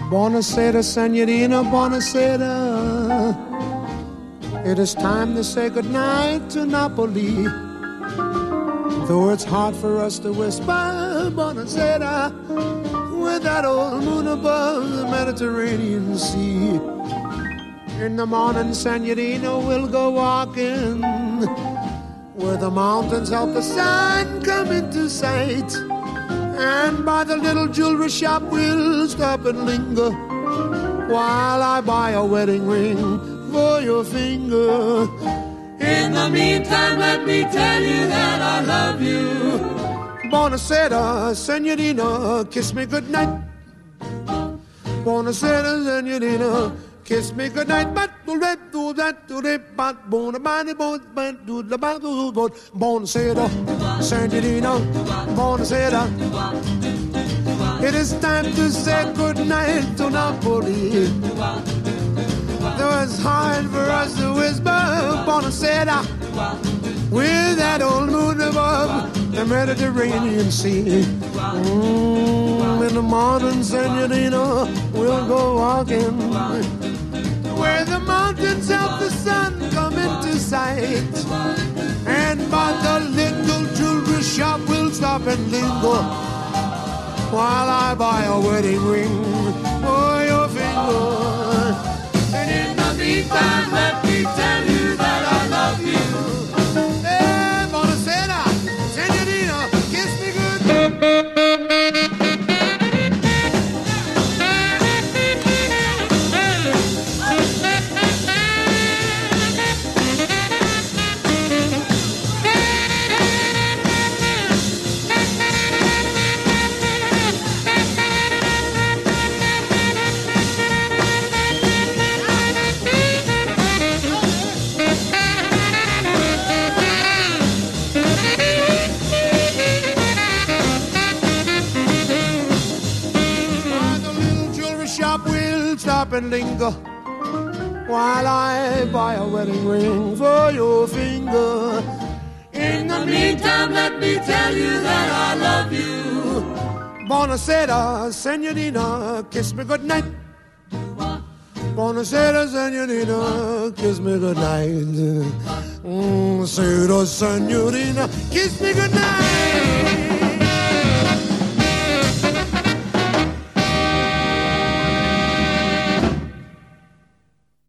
Buonasera, senorina, buonasera. It is time to say goodnight to Napoli. Though it's hard for us to whisper buonasera with that old moon above the Mediterranean Sea. In the morning, senorina, we'll go walking where the mountains help the sun come into sight. And by the little jewelry shop we'll stop and linger while I buy a wedding ring for your finger. In the meantime, let me tell you that I love you. Buonasera, senorina, kiss me goodnight. Buonasera, senorina, kiss me goodnight. Buonasera, senorina, buonasera. It is time to say goodnight to Napoli. Though it's hard for us to whisper buonasera with that old moon above the Mediterranean Sea. In the morning, senorina, we'll go walking where the mountains help the sun come into sight. And by the little jewelry shop we'll stop and linger while I buy a wedding ring for your finger. And in the meantime, let me tell you that I love you. Hey, buonasera, senorina, kiss me good. And linger while I buy a wedding ring for your finger. In the meantime, let me tell you that I love you. Buonasera, senorina, kiss me goodnight. Buonasera, senorina, kiss me goodnight. Buonasera, senorina, kiss me goodnight.